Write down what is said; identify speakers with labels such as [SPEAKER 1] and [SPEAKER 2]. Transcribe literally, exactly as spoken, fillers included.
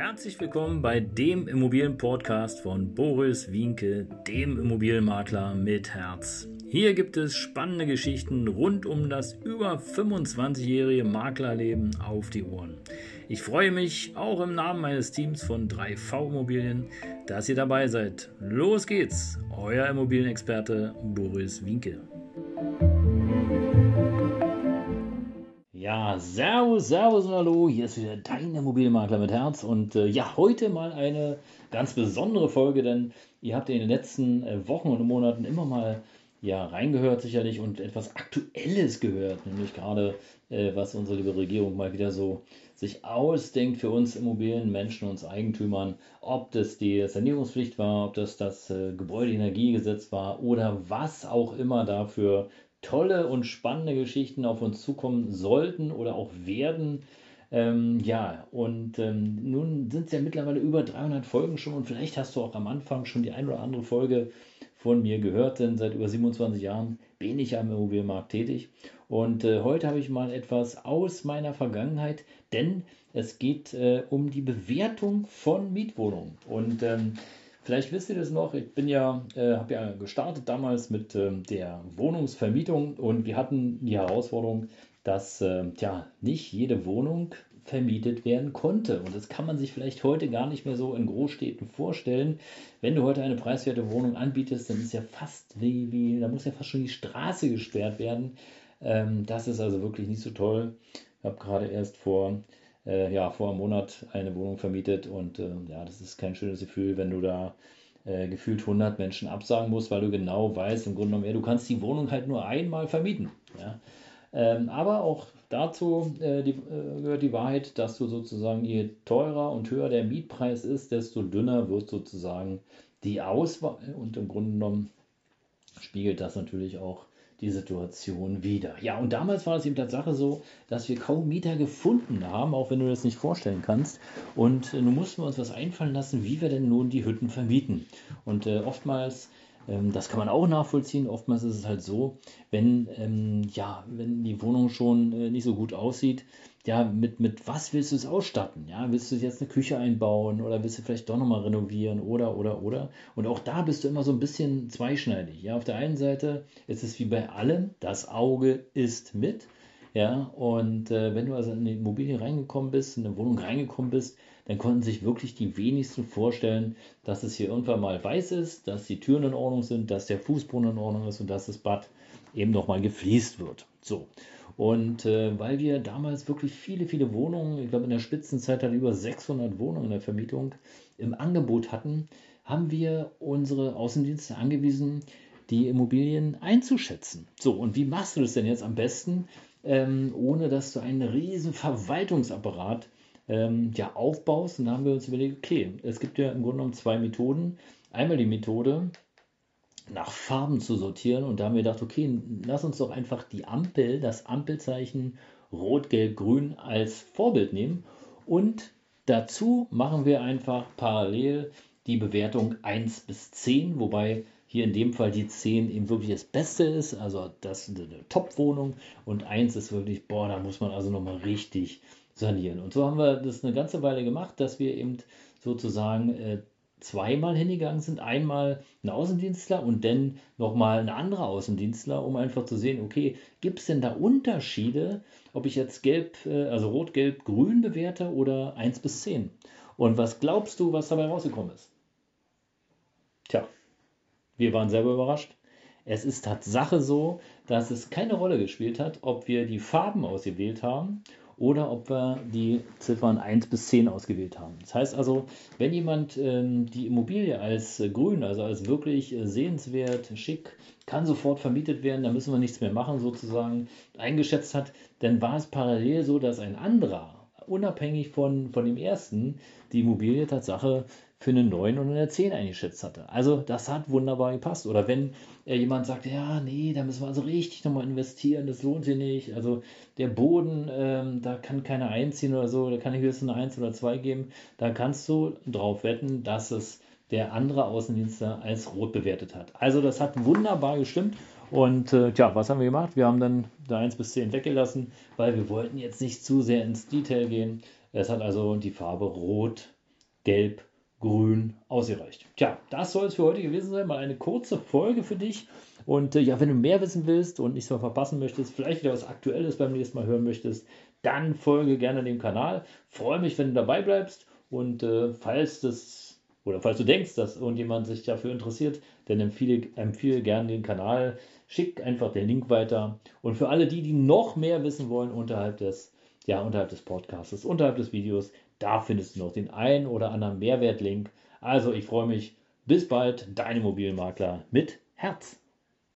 [SPEAKER 1] Herzlich willkommen bei dem Immobilienpodcast von Boris Wienke, dem Immobilienmakler mit Herz. Hier gibt es spannende Geschichten rund um das über fünfundzwanzigjährige Maklerleben auf die Ohren. Ich freue mich auch im Namen meines Teams von drei V Immobilien, dass ihr dabei seid. Los geht's, euer Immobilienexperte Boris Wienke. Ja, servus, servus und hallo, hier ist wieder dein Immobilienmakler mit Herz und äh, ja, heute mal eine ganz besondere Folge, denn ihr habt in den letzten äh, Wochen und Monaten immer mal ja, reingehört sicherlich und etwas Aktuelles gehört, nämlich gerade äh, was unsere liebe Regierung mal wieder so sich ausdenkt für uns Immobilienmenschen, uns Eigentümern, ob das die Sanierungspflicht war, ob das das äh, Gebäudeenergiegesetz war oder was auch immer dafür tolle und spannende Geschichten auf uns zukommen sollten oder auch werden. Ähm, ja, und ähm, nun sind es ja mittlerweile über dreihundert Folgen schon und vielleicht hast du auch am Anfang schon die ein oder andere Folge von mir gehört, denn seit über siebenundzwanzig Jahren bin ich am Immobilienmarkt tätig. Und äh, heute habe ich mal etwas aus meiner Vergangenheit, denn es geht äh, um die Bewertung von Mietwohnungen. Und ähm, vielleicht wisst ihr das noch, ich bin ja, äh, habe ja gestartet damals mit ähm, der Wohnungsvermietung und wir hatten die Herausforderung, dass äh, tja, nicht jede Wohnung vermietet werden konnte. Und das kann man sich vielleicht heute gar nicht mehr so in Großstädten vorstellen. Wenn du heute eine preiswerte Wohnung anbietest, dann ist ja fast wie, wie da muss ja fast schon die Straße gesperrt werden. Ähm, das ist also wirklich nicht so toll. Ich habe gerade erst vor äh, ja, vor einem Monat eine Wohnung vermietet und äh, ja, das ist kein schönes Gefühl, wenn du da äh, gefühlt hundert Menschen absagen musst, weil du genau weißt, im Grunde genommen, ja, du kannst die Wohnung halt nur einmal vermieten. Ja? Ähm, aber auch dazu äh, die, äh, gehört die Wahrheit, dass du sozusagen, je teurer und höher der Mietpreis ist, desto dünner wird sozusagen die Auswahl und im Grunde genommen spiegelt das natürlich auch die Situation wider. Ja, und damals war es eben Tatsache so, dass wir kaum Mieter gefunden haben, auch wenn du das nicht vorstellen kannst. Und äh, nun mussten wir uns was einfallen lassen, wie wir denn nun die Hütten vermieten. Und äh, oftmals, ähm, das kann man auch nachvollziehen, oftmals ist es halt so, wenn, ähm, ja, wenn die Wohnung schon äh, nicht so gut aussieht, ja, mit, mit was willst du es ausstatten? Ja, willst du jetzt eine Küche einbauen oder willst du vielleicht doch nochmal renovieren oder, oder, oder? Und auch da bist du immer so ein bisschen zweischneidig. Ja, auf der einen Seite ist es wie bei allem, das Auge ist mit. Ja, und äh, wenn du also in eine Immobilie reingekommen bist, in eine Wohnung reingekommen bist, dann konnten sich wirklich die wenigsten vorstellen, dass es hier irgendwann mal weiß ist, dass die Türen in Ordnung sind, dass der Fußboden in Ordnung ist und dass das Bad eben nochmal gefliest wird. So. Und äh, weil wir damals wirklich viele, viele Wohnungen, ich glaube in der Spitzenzeit halt über sechshundert Wohnungen in der Vermietung im Angebot hatten, haben wir unsere Außendienste angewiesen, die Immobilien einzuschätzen. So, und wie machst du das denn jetzt am besten, ähm, ohne dass du einen riesen Verwaltungsapparat ähm, ja, aufbaust? Und da haben wir uns überlegt, okay, es gibt ja im Grunde genommen zwei Methoden. Einmal die Methode, nach Farben zu sortieren. Und da haben wir gedacht, okay, lass uns doch einfach die Ampel, das Ampelzeichen Rot, Gelb, Grün als Vorbild nehmen. Und dazu machen wir einfach parallel die Bewertung eins bis zehn, wobei hier in dem Fall die zehn eben wirklich das Beste ist, also das ist eine Top-Wohnung und eins ist wirklich, boah, da muss man also nochmal richtig sanieren. Und so haben wir das eine ganze Weile gemacht, dass wir eben sozusagen äh, zweimal hingegangen sind. Einmal ein Außendienstler und dann nochmal ein anderer Außendienstler, um einfach zu sehen, okay, gibt es denn da Unterschiede, ob ich jetzt gelb, äh, also rot, gelb, grün bewerte oder eins bis zehn? Und was glaubst du, was dabei rausgekommen ist? Tja, wir waren selber überrascht. Es ist Tatsache so, dass es keine Rolle gespielt hat, ob wir die Farben ausgewählt haben oder ob wir die Ziffern eins bis zehn ausgewählt haben. Das heißt also, wenn jemand ähm, die Immobilie als äh, grün, also als wirklich äh, sehenswert, schick, kann sofort vermietet werden, da müssen wir nichts mehr machen sozusagen, eingeschätzt hat, dann war es parallel so, dass ein anderer, unabhängig von, von dem ersten, die Immobilie Tatsache für eine neun oder eine zehn eingeschätzt hatte. Also das hat wunderbar gepasst. Oder wenn äh, jemand sagt, ja, nee, da müssen wir also richtig nochmal investieren, das lohnt sich nicht. Also der Boden, ähm, da kann keiner einziehen oder so, da kann ich höchstens eine eins oder zwei geben. Da kannst du drauf wetten, dass es der andere Außendienstler als rot bewertet hat. Also das hat wunderbar gestimmt. Und äh, tja, was haben wir gemacht? Wir haben dann da eins bis zehn weggelassen, weil wir wollten jetzt nicht zu sehr ins Detail gehen. Es hat also die Farbe Rot gelb, grün ausgereicht. Tja, das soll es für heute gewesen sein. Mal eine kurze Folge für dich. Und äh, ja, wenn du mehr wissen willst und nichts mehr verpassen möchtest, vielleicht wieder was Aktuelles beim nächsten Mal hören möchtest, dann folge gerne dem Kanal. Freue mich, wenn du dabei bleibst. Und äh, falls das oder falls du denkst, dass irgendjemand sich dafür interessiert, dann empfehle, empfehle gerne den Kanal. Schick einfach den Link weiter. Und für alle die, die noch mehr wissen wollen unterhalb des, ja, unterhalb des Podcasts, unterhalb des Videos, da findest du noch den ein oder anderen Mehrwertlink. Also ich freue mich. Bis bald, dein Immobilienmakler mit Herz.